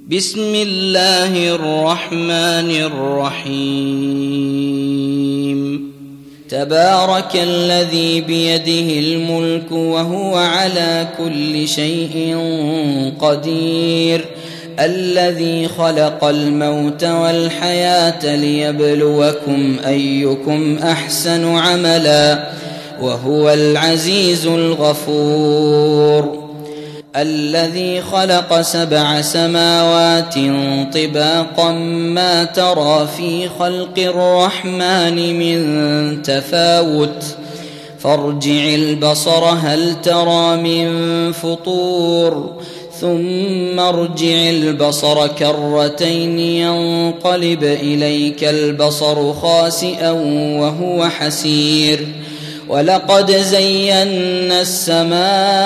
بسم الله الرحمن الرحيم تبارك الذي بيده الملك وهو على كل شيء قدير الذي خلق الموت والحياة ليبلوكم أيكم أحسن عملا وهو العزيز الغفور الذي خلق 7 سماوات طباقا ما ترى في خلق الرحمن من تفاوت فارجع البصر هل ترى من فطور ثم ارجع البصر كرتين ينقلب إليك البصر خاسئا وهو حسير ولقد زينا السماء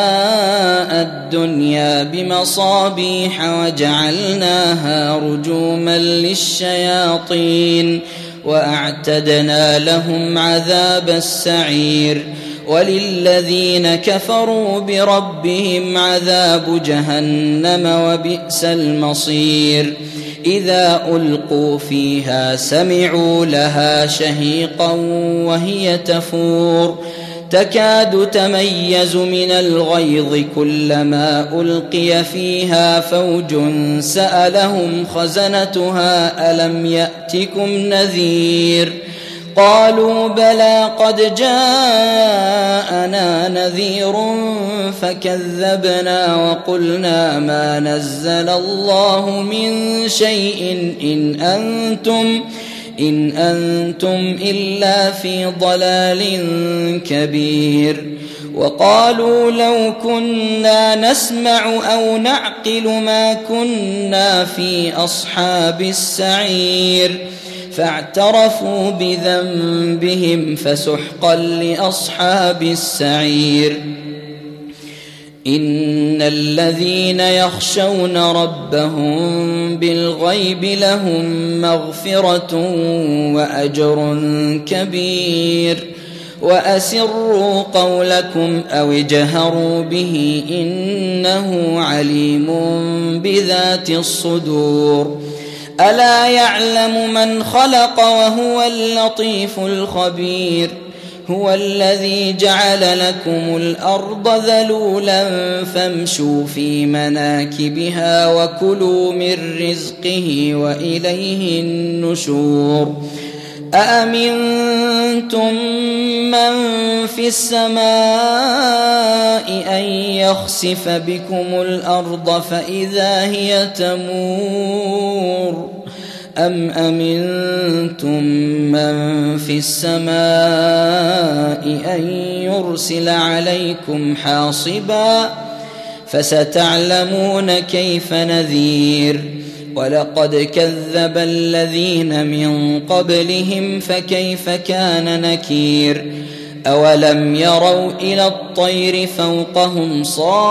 الدنيا بمصابيح وجعلناها رجوما للشياطين وأعتدنا لهم عذاب السعير وللذين كفروا بربهم عذاب جهنم وبئس المصير إذا ألقوا فيها سمعوا لها شهيقا وهي تفور تكاد تميز من الغيظ كلما ألقي فيها فوج سألهم خزنتها ألم يأتكم نذير قالوا بلى قد جاءنا نذير فكذبنا وقلنا ما نزل الله من شيء إن أنتم إلا في ضلال كبير وقالوا لو كنا نسمع أو نعقل ما كنا في أصحاب السعير فاعترفوا بذنبهم فسحقا لأصحاب السعير إن الذين يخشون ربهم بالغيب لهم مغفرة وأجر كبير وأسروا قولكم أو اجهروا به إنه عليم بذات الصدور ألا يعلم من خلق وهو اللطيف الخبير هو الذي جعل لكم الأرض ذلولا فامشوا في مناكبها وكلوا من رزقه وإليه النشور أأمنتم من في السماء أن يخسف بكم الأرض فإذا هي تمور أم أمنتم من في السماء أن يرسل عليكم حاصبا فستعلمون كيف نذير ولقد كذب الذين من قبلهم فكيف كان نكير أولم يروا إلى الطير فوقهم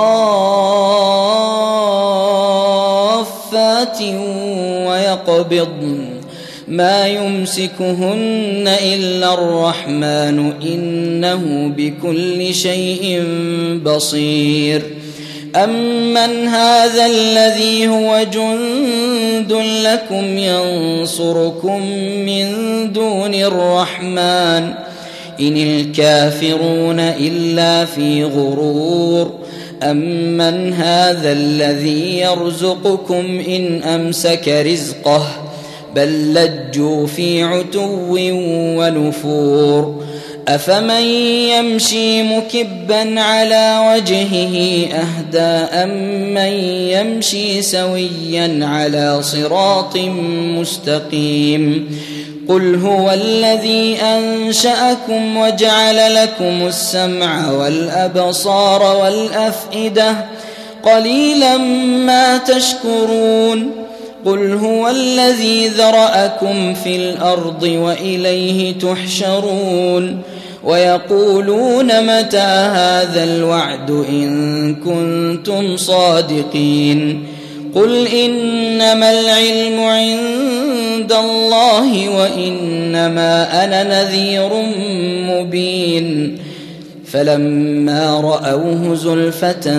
صافات ويقبضن ما يمسكهن إلا الرحمن إنه بكل شيء بصير أمن هذا الذي هو جند لكم ينصركم من دون الرحمن إن الكافرون إلا في غرور أمن هذا الذي يرزقكم إن أمسك رزقه بل لجوا في عتو ونفور أفمن يمشي مكبا على وجهه أهدى أمن يمشي سويا على صراط مستقيم قل هو الذي أنشأكم وجعل لكم السمع والأبصار والأفئدة قليلا ما تشكرون قل هو الذي ذرأكم في الأرض وإليه تحشرون ويقولون متى هذا الوعد إن كنتم صادقين قل إنما العلم عند الله وإنما أنا نذير مبين فلما رأوه زلفة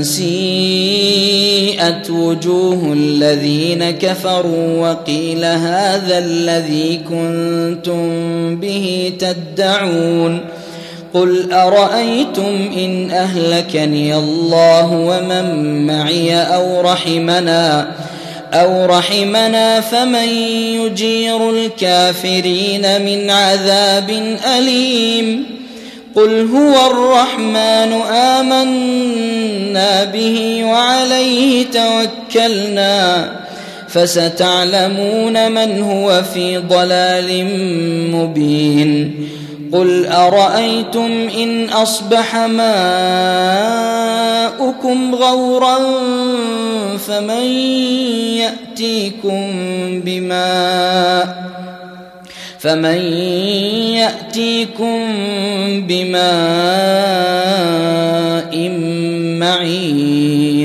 سيئت وجوه الذين كفروا وقيل هذا الذي كنتم به تدعون قل أرأيتم إن أهلكني الله ومن معي أو رحمنا فمن يجير الكافرين من عذاب أليم قل هو الرحمن آمنا به وعليه توكلنا فستعلمون من هو في ضلال مبين قل أرأيتم إن أصبح ماؤكم غورا فمن يأتيكم بماء معين